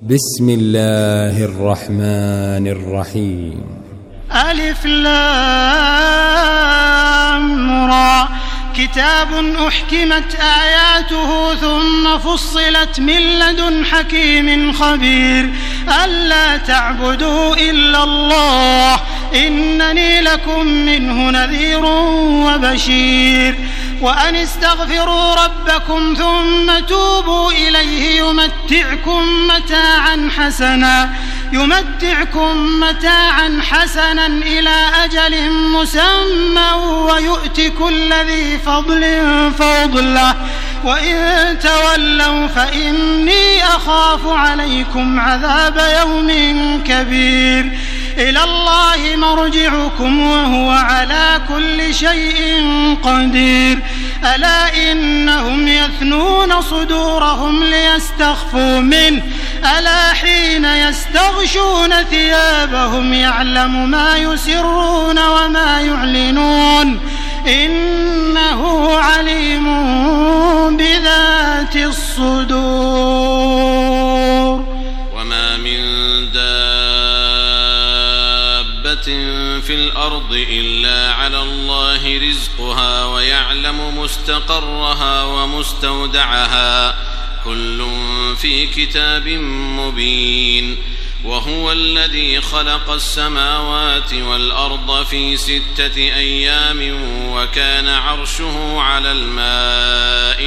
بسم الله الرحمن الرحيم. ألف لام را كتاب أحكمت آياته ثم فصلت من لدن حكيم خبير ألا تعبدوا إلا الله إنني لكم منه نذير وبشير وأن استغفروا ربكم ثم توبوا إليه يمتعكم متاعا حسنا إلى أجل مسمى ويؤت كل ذي فضل فضله وإن تولوا فإني أخاف عليكم عذاب يوم كبير إلى الله مرجعكم وهو على كل شيء قدير ألا إنهم يثنون صدورهم ليستخفوا منه ألا حين يستغشون ثيابهم يعلم ما يسرون وما يعلنون إنه عليم بذات الصدور. وما من في الأرض إلا على الله رزقها ويعلم مستقرها ومستودعها كل في كتاب مبين. وهو الذي خلق السماوات والأرض في 6 أيام وكان عرشه على الماء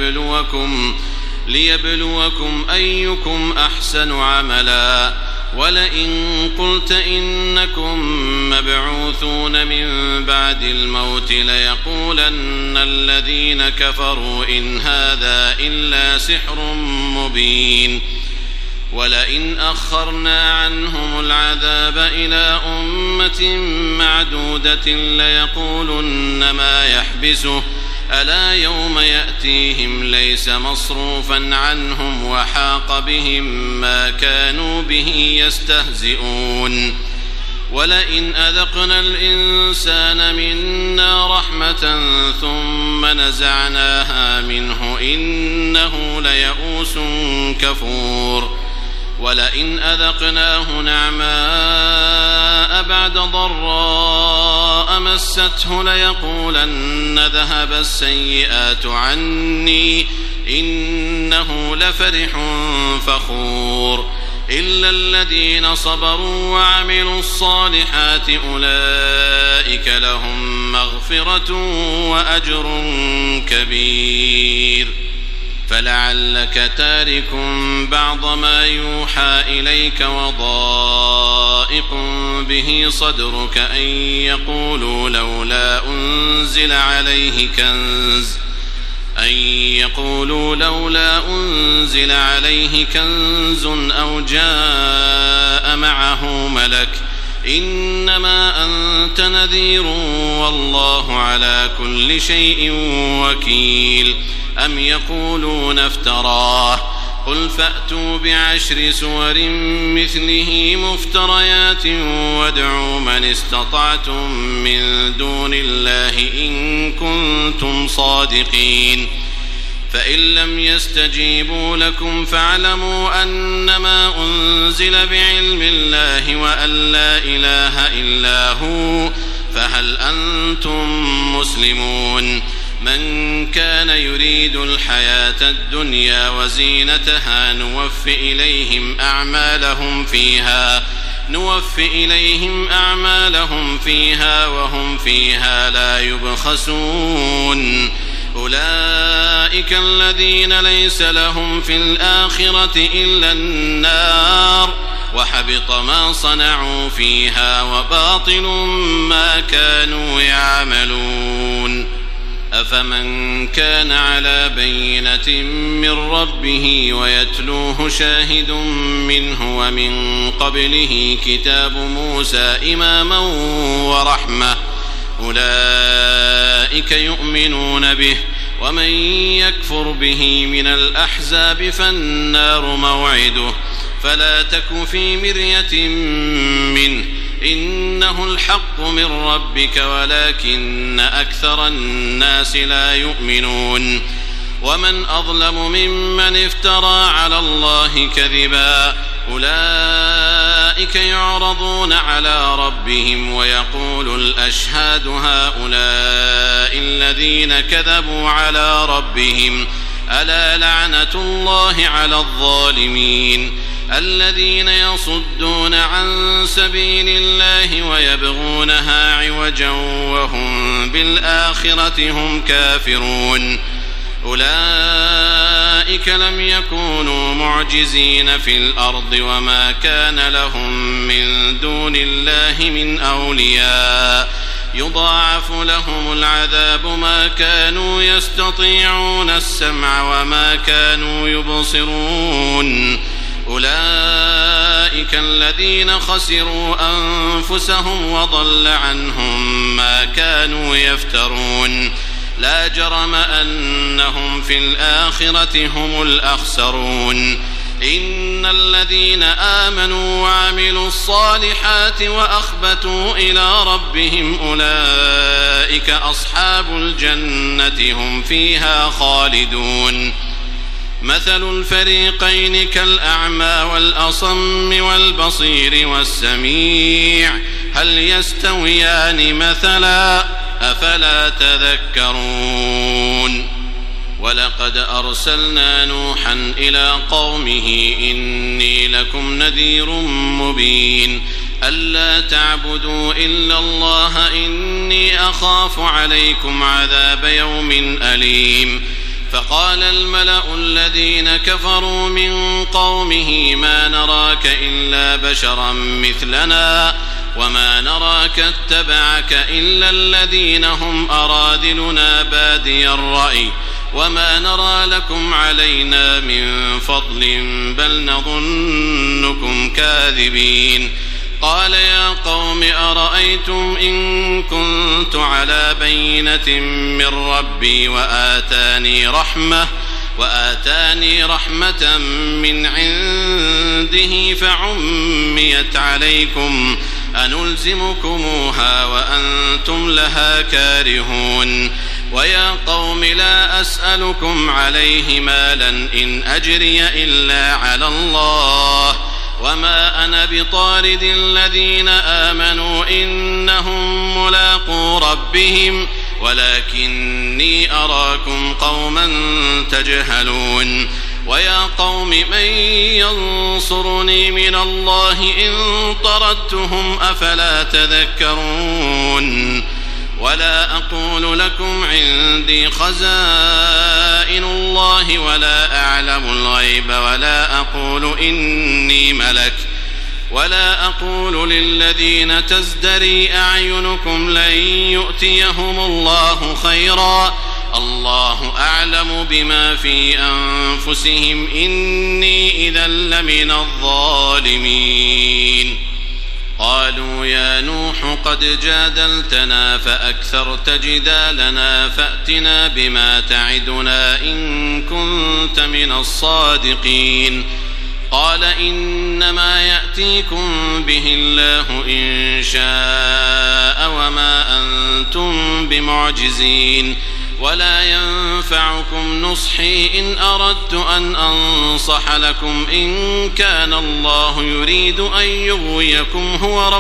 ليبلوكم أيكم أحسن عملا. ولئن قلت إنكم مبعوثون من بعد الموت ليقولن الذين كفروا إن هذا إلا سحر مبين. ولئن أخرنا عنهم العذاب إلى أمة معدودة ليقولن ما يحبسه ألا يوم يأتيهم ليس مصروفا عنهم وحاق بهم ما كانوا به يستهزئون. ولئن أذقنا الإنسان منا رحمة ثم نزعناها منه إنه ليئوس كفور. ولئن أذقناه نعماء بعد ضراء مسته ليقولن ذهب السيئات عني إنه لفرح فخور. إلا الذين صبروا وعملوا الصالحات أولئك لهم مغفرة وأجر كبير. فلعلك تارك بعض ما يوحى إليك وضائق به صدرك أن يقولوا لولا أنزل عليه كنز أو جاء معه ملك إنما أنت نذير والله على كل شيء وكيل. أم يقولون افتراه قل فأتوا ب10 سور مثله مفتريات وادعوا من استطعتم من دون الله إن كنتم صادقين. فإن لم يستجيبوا لكم فاعلموا أنما أنزل بعلم الله وأن لا إله إلا هو فهل أنتم مسلمون. من كان يريد الحياة الدنيا وزينتها نوفِ إليهم أعمالهم فيها وهم فيها لا يبخسون. أولئك الذين ليس لهم في الآخرة إلا النار وحبط ما صنعوا فيها وباطل ما كانوا يعملون. أفمن كان على بينة من ربه ويتلوه شاهد منه ومن قبله كتاب موسى إماما ورحمة أولئك يؤمنون به. ومن يكفر به من الأحزاب فالنار موعده فلا تك في مرية منه إنه الحق من ربك ولكن أكثر الناس لا يؤمنون. ومن أظلم ممن افترى على الله كذبا أولئك يعرضون على ربهم ويقول الأشهاد هؤلاء الذين كذبوا على ربهم ألا لعنة الله على الظالمين الذين يصدون عن سبيل الله ويبغونها عوجا وهم بالآخرة هم كافرون أولئك لم يكونوا معجزين في الأرض وما كان لهم من دون الله من أولياء يضاعف لهم العذاب ما كانوا يستطيعون السمع وما كانوا يبصرون أولئك الذين خسروا أنفسهم وضل عنهم ما كانوا يفترون لا جرم أنهم في الآخرة هم الأخسرون إن الذين آمنوا وعملوا الصالحات وأخبتوا إلى ربهم أولئك أصحاب الجنة هم فيها خالدون مثل الفريقين كالأعمى والأصم والبصير والسميع هل يستويان مثلا أفلا تذكرون ولقد أرسلنا نوحا إلى قومه إني لكم نذير مبين ألا تعبدوا إلا الله إني أخاف عليكم عذاب يوم أليم فقال الملأ الذين كفروا من قومه ما نراك إلا بشرا مثلنا وما نراك اتبعك إلا الذين هم أراذلنا بادي الرأي وما نرى لكم علينا من فضل بل نظنكم كاذبين قال يا قوم أرأيتم إن كنت على بينة من ربي وآتاني رحمة من عنده فعميت عليكم أنلزمكموها وأنتم لها كارهون ويا قوم لا أسألكم عليه مالا إن أجري إلا على الله وما أنا بطارد الذين آمنوا إنهم ملاقو ربهم ولكني أراكم قوما تجهلون ويا قوم من ينصرني من الله إن طردتهم أفلا تذكرون ولا أقول لكم عندي خزائن الله ولا أعلم الغيب ولا أقول إني ملك ولا أقول للذين تزدري أعينكم لن يؤتيهم الله خيرا الله أعلم بما في أنفسهم إني إذا لمن الظالمين قالوا يا نوح قد جادلتنا فأكثرت جدالنا فأتنا بما تعدنا إن كنت من الصادقين قال إنما يأتيكم به الله إن شاء وما أنتم بمعجزين ولا ينفعكم نصحي إن أردت أن أنصح لكم إن كان الله يريد أن يغويكم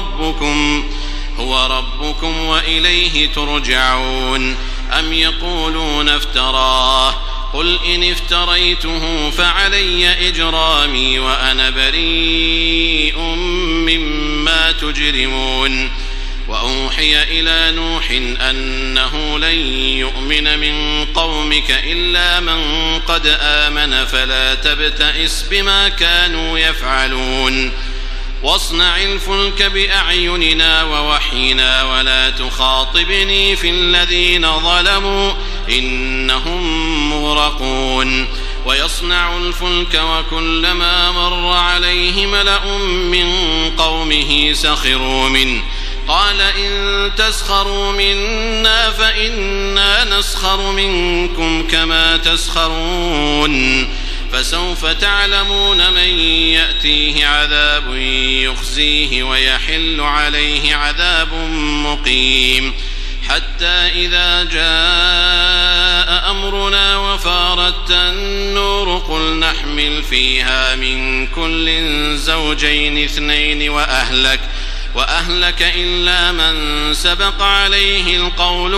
هو ربكم وإليه ترجعون أم يقولون افتراه قل إن افتريته فعلي إجرامي وأنا بريء مما تجرمون وأوحي إلى نوح أنه لن يؤمن من قومك إلا من قد آمن فلا تبتئس بما كانوا يفعلون واصنع الفلك بأعيننا ووحينا ولا تخاطبني في الذين ظلموا إنهم مغرقون ويصنع الفلك وكلما مر عليه ملأ من قومه سخروا منه قال إن تسخروا منا فإنا نسخر منكم كما تسخرون فسوف تعلمون من يأتيه عذاب يخزيه ويحل عليه عذاب مقيم حتى إذا جاء أمرنا وفارت النور قل نحمل فيها من كل زوجين اثنين وأهلك إلا من سبق عليه القول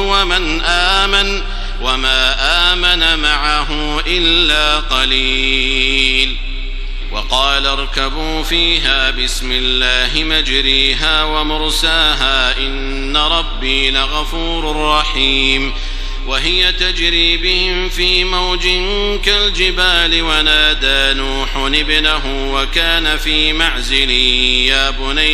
وما آمن معه إلا قليل. وقال اركبوا فيها بسم الله مجريها ومرساها إن ربي لغفور رحيم. وهي تجري بهم في موج كالجبال ونادى نوح ابنه وكان في معزل يا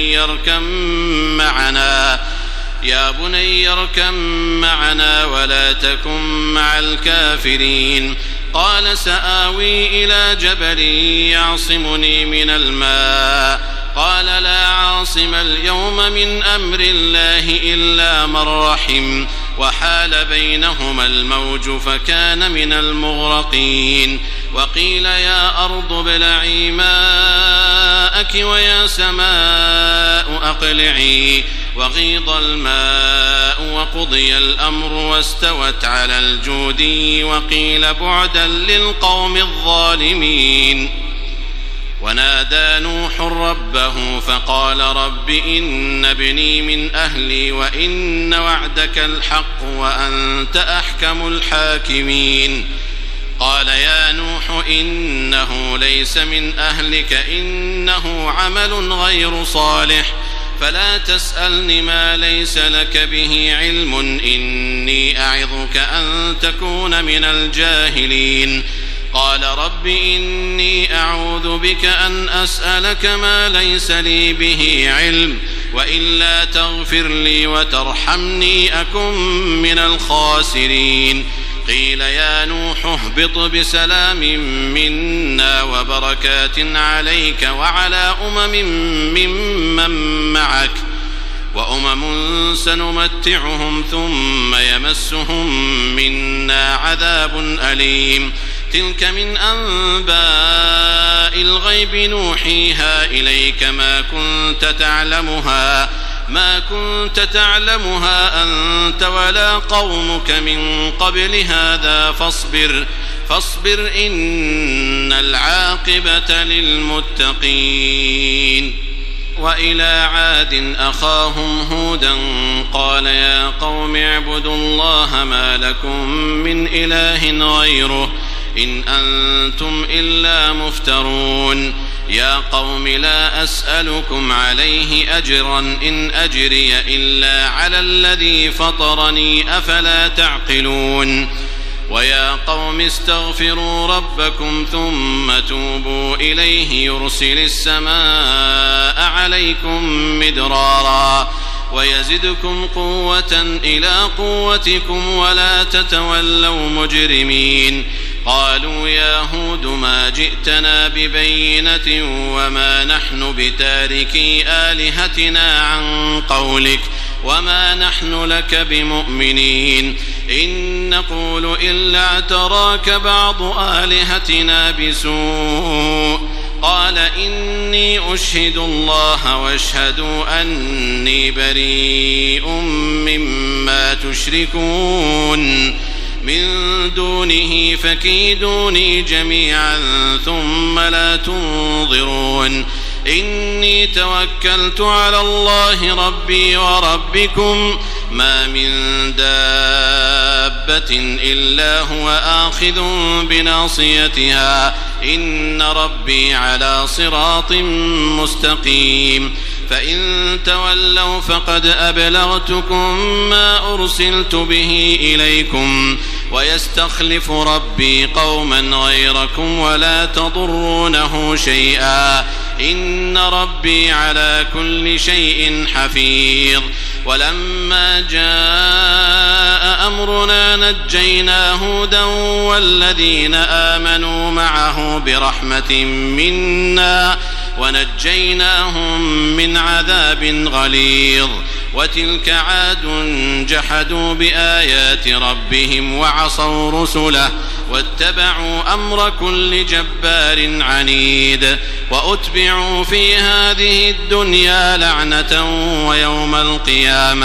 بني اركم معنا ولا تكن مع الكافرين. قال سآوي إلى جبل يعصمني من الماء قال لا عاصم اليوم من أمر الله إلا من رحم وحال بينهما الموج فكان من المغرقين. وقيل يا أرض ابلعي ماءك ويا سماء أقلعي وغيض الماء وقضي الأمر واستوت على الجودي وقيل بعدا للقوم الظالمين. ونادى نوح ربه فقال رب إن ابني من أهلي وإن وعدك الحق وأنت أحكم الحاكمين. قال يا نوح إنه ليس من أهلك إنه عمل غير صالح فلا تسألني ما ليس لك به علم إني أعظك أن تكون من الجاهلين. قال رب إني أعوذ بك أن أسألك ما ليس لي به علم وإلا تغفر لي وترحمني أكن من الخاسرين. قيل يا نوح اهبط بسلام منا وبركات عليك وعلى ممن معك وأمم سنمتعهم ثم يمسهم منا عذاب أليم. تلك من أنباء الغيب نوحيها إليك ما كنت تعلمها أنت ولا قومك من قبل هذا فاصبر إن العاقبة للمتقين. وإلى عاد أخاهم هودا قال يا قوم اعبدوا الله ما لكم من إله غيره إن أنتم إلا مفترون. يا قوم لا أسألكم عليه أجرا إن أجري إلا على الذي فطرني أفلا تعقلون. ويا قوم استغفروا ربكم ثم توبوا إليه يرسل السماء عليكم مدرارا ويزدكم قوة إلى قوتكم ولا تتولوا مجرمين. قالوا يا هود ما جئتنا ببينة وما نحن بتاركي آلهتنا عن قولك وما نحن لك بمؤمنين إن نقول إلا اعتراك بعض آلهتنا بسوء. قال إني أشهد الله واشهدوا أني بريء مما تشركون من دونه فكيدوني جميعا ثم لا تنظرون. إني توكلت على الله ربي وربكم ما من دابة إلا هو آخذ بناصيتها إن ربي على صراط مستقيم. فإن تولوا فقد أبلغتكم ما أرسلت به إليكم ويستخلف ربي قوما غيركم ولا تضرونه شيئا إن ربي على كل شيء حفيظ. ولما جاء أمرنا نجينا هودا والذين آمنوا معه برحمة منا ونجيناهم من عذاب غليظ. وتلك عاد جحدوا بآيات ربهم وعصوا رسله واتبعوا أمر كل جبار عنيد. وأتبعوا في هذه الدنيا لعنة ويوم القيامة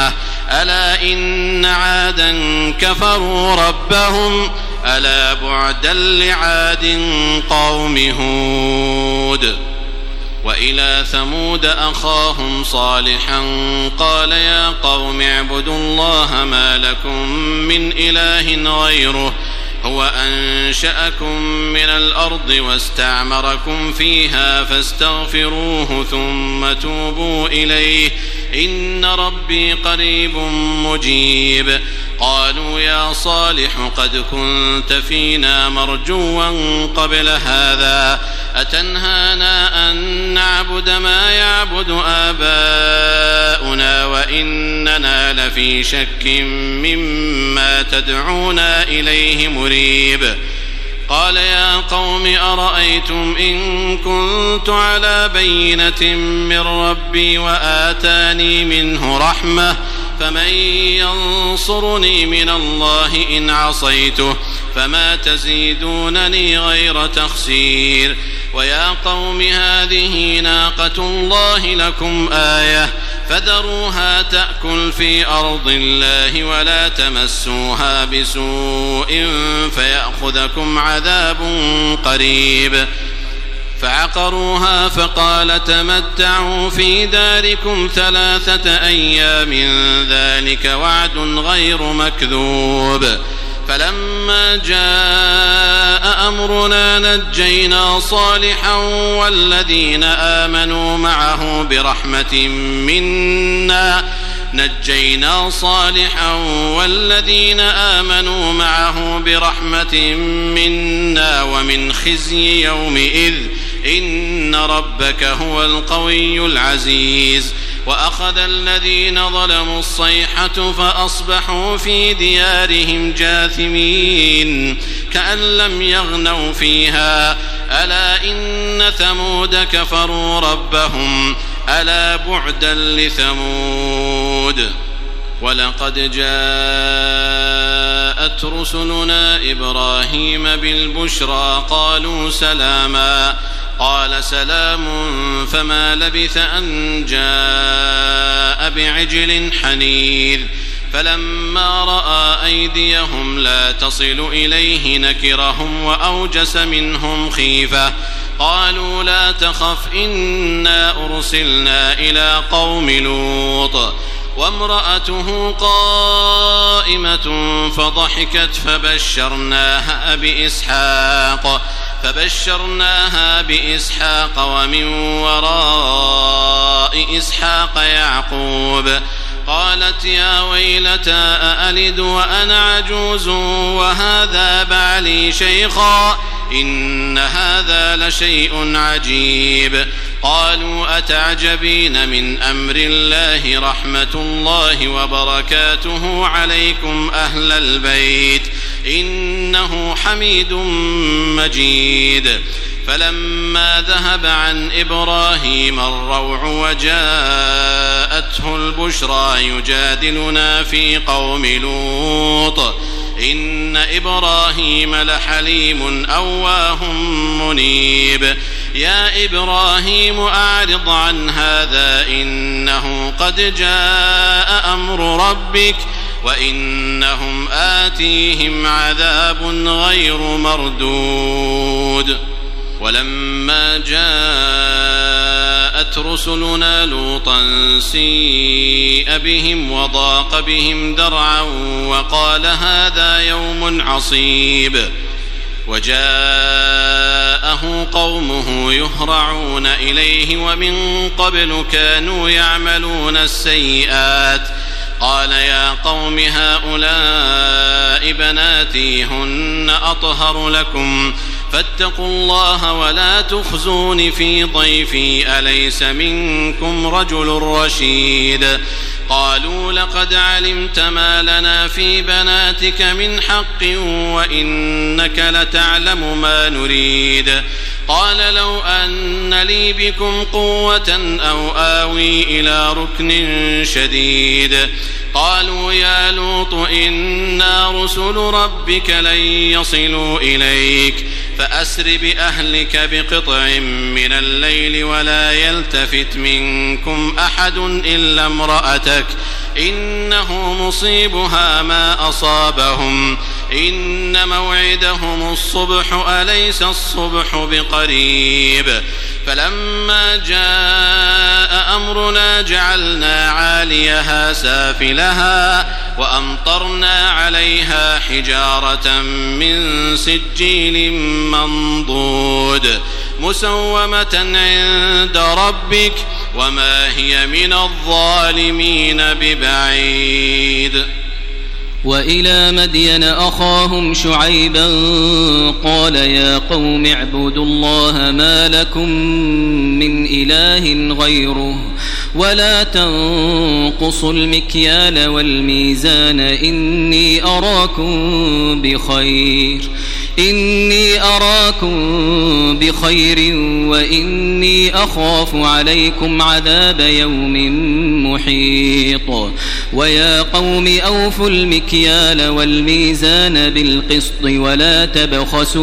ألا إن عادا كفروا ربهم ألا بعدا لعاد قوم هود. وإلى ثمود أخاهم صالحا قال يا قوم اعبدوا الله ما لكم من إله غيره هو أنشأكم من الأرض واستعمركم فيها فاستغفروه ثم توبوا إليه إن ربي قريب مجيب. قالوا يا صالح قد كنت فينا مرجوا قبل هذا أتنهانا أن نعبد ما يعبد آباؤنا وإننا لفي شك مما تدعونا إليه مريب. قال يا قوم أرأيتم إن كنت على بينة من ربي وآتاني منه رحمة فمن ينصرني من الله إن عصيته فما تزيدونني غير تخسير. ويا قوم هذه ناقة الله لكم آية فذروها تأكل في أرض الله ولا تمسوها بسوء فيأخذكم عذاب قريب. فعقروها فقال تمتعوا في داركم 3 أيام ذلك وعد غير مكذوب. فلما جاء أمرنا نجينا صالحا والذين آمنوا معه برحمة منا ومن خزي يومئذ إن ربك هو القوي العزيز. وأخذ الذين ظلموا الصيحة فأصبحوا في ديارهم جاثمين كأن لم يغنوا فيها ألا إن ثمود كفروا ربهم ألا بعدا لثمود. ولقد جاءت رسلنا إبراهيم بالبشرى قالوا سلاما قال سلام فما لبث أن جاء بعجل حنيذ. فلما رأى أيديهم لا تصل إليه نكرهم وأوجس منهم خيفة قالوا لا تخف إنا أرسلنا إلى قوم لوط وامرأته قائمة فضحكت فبشرناها بإسحاق ومن وراء إسحاق يعقوب. قالت يا ويلتى أألد وأنا عجوز وهذا بعلي شيخا إن هذا لشيء عجيب. قالوا أتعجبين من أمر الله رحمة الله وبركاته عليكم أهل البيت إنه حميد مجيد. فلما ذهب عن إبراهيم الروع وجاءته البشرى يجادلنا في قوم لوط إن إبراهيم لحليم أواه منيب. يا إبراهيم أعرض عن هذا إنه قد جاء أمر ربك وإنهم آتيهم عذاب غير مردود. ولما جاءت رسلنا لوطا سيء بهم وضاق بهم ذرعا وقال هذا يوم عصيب. وجاءه قومه يهرعون إليه ومن قبل كانوا يعملون السيئات قال يا قوم هؤلاء بناتي هن أطهر لكم فاتقوا الله ولا تخزون في ضيفي أليس منكم رجل رشيد. قالوا لقد علمت ما لنا في بناتك من حق وإنك لتعلم ما نريد. قال لو أن لي بكم قوة أو آوي إلى ركن شديد. قالوا يا لوط إنا رسل ربك لن يصلوا إليك فأسر بأهلك بقطع من الليل ولا يلتفت منكم أحد إلا امرأتك إنه مصيبها ما أصابهم إن موعدهم الصبح أليس الصبح بقريب فلما جاء أمرنا جعلنا عاليها سافلها وأمطرنا عليها حجارة من سجيل منضود مسومة عند ربك وما هي من الظالمين ببعيد. وإلى مدين أخاهم شعيبا قال يا قوم اعبدوا الله ما لكم من إله غيره ولا تنقصوا المكيال والميزان إني أراكم بخير وإني أخاف عليكم عذاب يوم محيط. ويا قوم أوفوا المكيال والميزان بالقسط ولا تبخسوا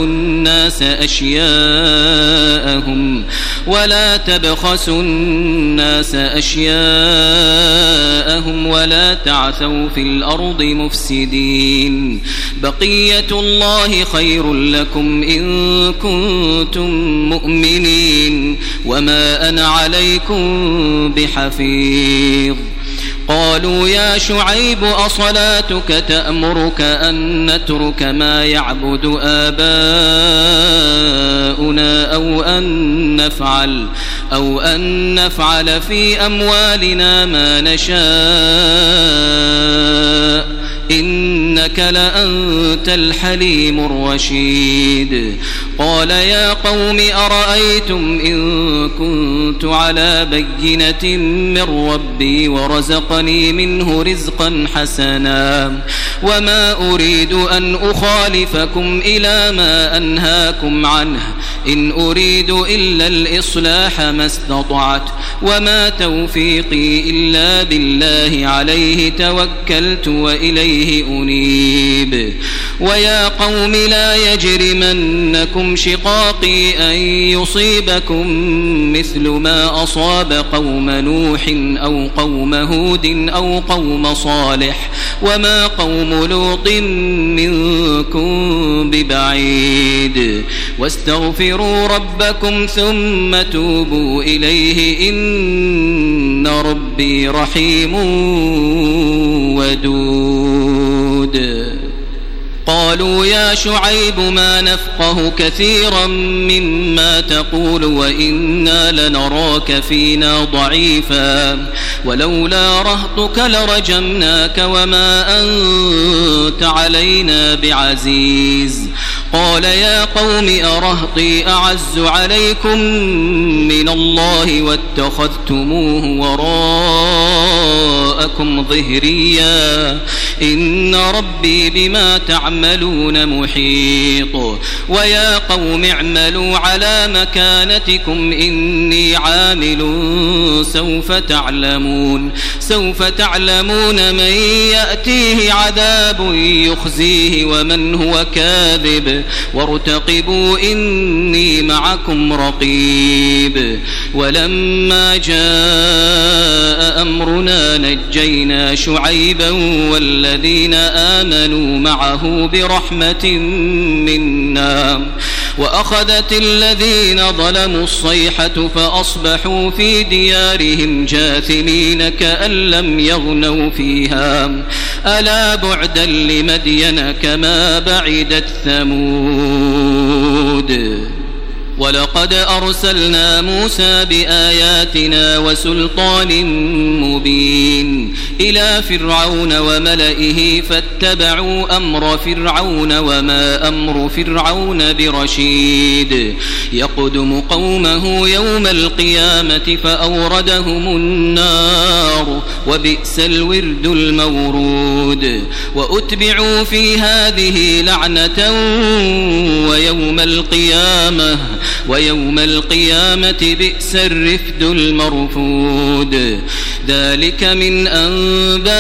الناس أشياءهم ولا تعثوا في الأرض مفسدين. بقية الله خير لكم إن كنتم مؤمنين وما أنا عليكم بحفيظ. قالوا يا شعيب أصلاتك تأمرك أن نترك ما يعبد آباؤنا أو أن نفعل في أموالنا ما نشاء إنك لأنت الحليم الرشيد. قال يا قوم أرأيتم إن كنت على بينة من ربي ورزقني منه رزقا حسنا وما أريد أن أخالفكم إلى ما أنهاكم عنه إن أريد إلا الإصلاح ما استطعت وما توفيقي إلا بالله عليه توكلت وإليه أنيب. ويا قوم لا يجرمنكم شقاقي أن يصيبكم مثل ما أصاب قوم نوح أو قوم هود أو قوم صالح وما قوم لوط منكم ببعيد. واستغفروا ربكم ثم توبوا إليه إن ربي رحيم ودود. قالوا يا شعيب ما نفقه كثيرا مما تقول وإنا لنراك فينا ضعيفا ولولا رهطك لرجمناك وما أنت علينا بعزيز. قال يا قوم أرهطي أعز عليكم من الله واتخذتموه وراءكم ظهريا إن ربي بما تعملون محيط. ويا قوم اعملوا على مكانتكم إني عامل سوف تعلمون من يأتيه عذاب يخزيه ومن هو كاذب وارتقبوا إني معكم رقيب. ولما جاء أمرنا نجينا شعيبا والذين آمنوا معه برحمة منا وأخذت الذين ظلموا الصيحة فأصبحوا في ديارهم جاثمين كأن لم يغنوا فيها ألا بعدا لمدين كما بعدت ثمود. ولقد أرسلنا موسى بآياتنا وسلطان مبين إلى فرعون وملئه فاتبعوا أمر فرعون وما أمر فرعون برشيد. يقدم قومه يوم القيامة فأوردهم النار وبئس الورد المورود. وأتبعوا في هذه لعنة ويوم القيامة بئس الرفد المرفود. ذلك من أنباء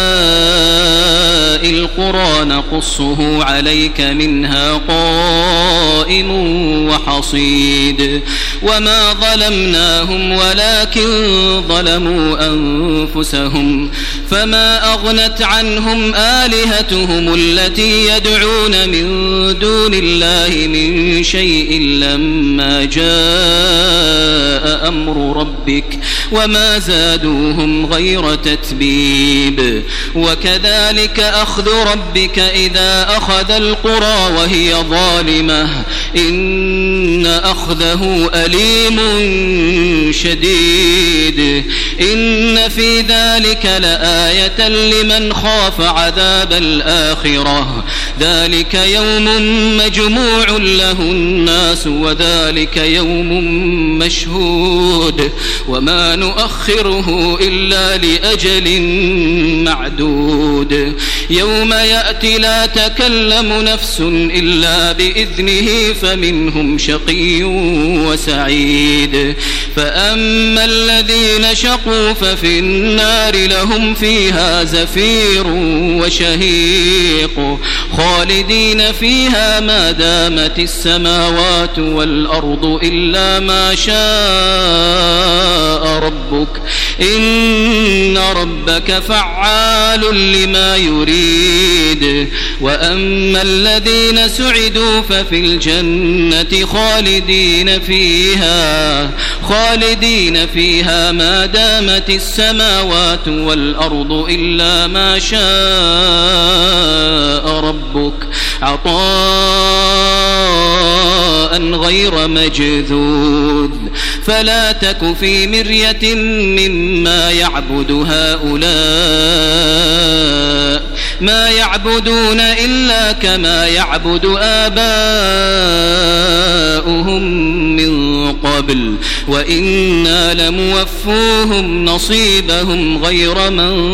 القرى نقصه عليك منها قائم قائم وحصيد وما ظلمناهم ولكن ظلموا أنفسهم فما أغنت عنهم آلهتهم التي يدعون من دون الله من شيء لما جاء أمر ربك وما زادوهم غير تتبيب وكذلك أخذ ربك إذا أخذ القرى وهي ظالمة إن أخذه أليم شديد إن في ذلك لآية لمن خاف عذاب الآخرة ذلك يوم مجموع له الناس وذلك يوم مشهود وما نؤخره إلا لأجل معدود يوم يأتي لا تكلم نفس إلا بإذنه فمنهم شقي وسعيد فأما الذين شقوا ففي النار لهم فيها زفير وشهيق خالدين فيها ما دامت السماوات والأرض إلا ما شاء ربك إن ربك فعال لما يريد وأما الذين سعدوا ففي الجنة خالدين فيها ما دامت السماوات والأرض إلا ما شاء ربك عطاء غير مجذوذ فلا تك في مرية مما يعبد هؤلاء ما يعبدون إلا كما يعبد آباؤهم من قبل وإنا لموفوهم نصيبهم غير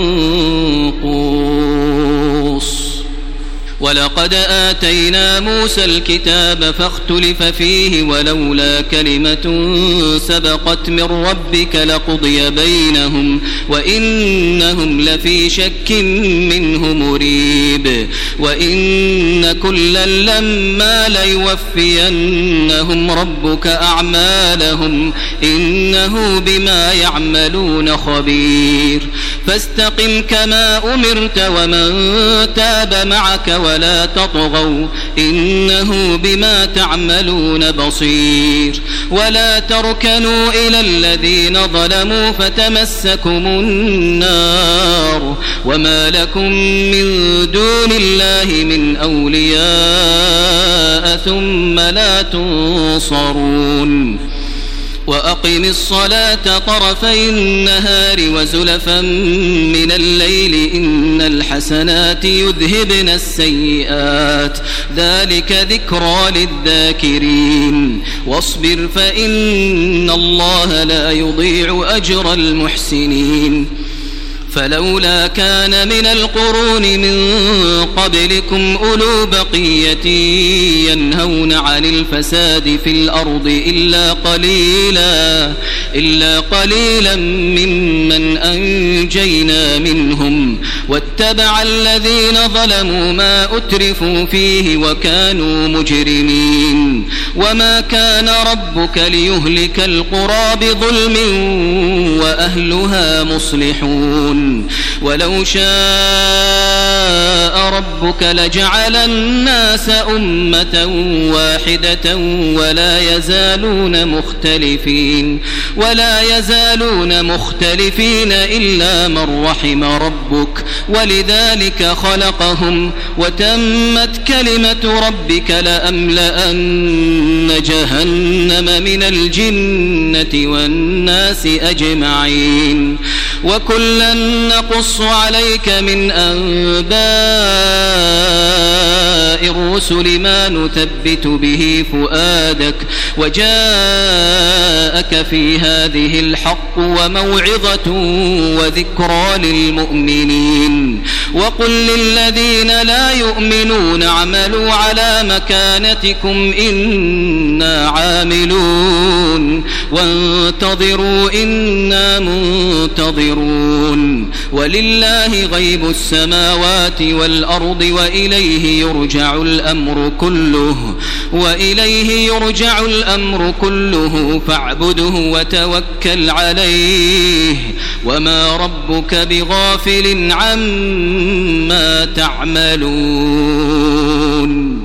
منقوص ولقد آتينا موسى الكتاب فاختلف فيه ولولا كلمة سبقت من ربك لقضي بينهم وإنهم لفي شك منه مريب وإن كلا لما ليوفينهم ربك أعمالهم إنه بما يعملون خبير فاستقم كما أمرت ومن تاب معك ولا تطغوا إنه بما تعملون بصير ولا تركنوا إلى الذين ظلموا فتمسكم النار وما لكم من دون الله من أولياء ثم لا تنصرون وأقم الصلاة طرفي النهار وزلفا من الليل إن الحسنات يذهبن السيئات ذلك ذكرى للذاكرين واصبر فإن الله لا يضيع أجر المحسنين فلولا كان من القرون من قبلكم أولو بقية ينهون عن الفساد في الأرض إلا قليلا ممن أنجينا منهم واتبع الذين ظلموا ما أترفوا فيه وكانوا مجرمين وما كان ربك ليهلك القرى بظلم وأهلها مصلحون ولو شاء ربك لجعل الناس أمة واحدة ولا يزالون مختلفين إلا من رحم ربك ولذلك خلقهم وتمت كلمة ربك لأملأن جهنم من الجنة والناس أجمعين وكلا نقص عليك من أنباء الرسل ما نثبت به فؤادك وجاءك في هذه الحق وموعظة وذكرى للمؤمنين وقل للذين لا يؤمنون اعملوا على مكانتكم إنا عاملون وانتظروا إنا منتظرون ولله غيب السماوات والأرض وإليه يرجع الأمر كله فاعبده وتوكل عليه وما ربك بغافل عما تعملون.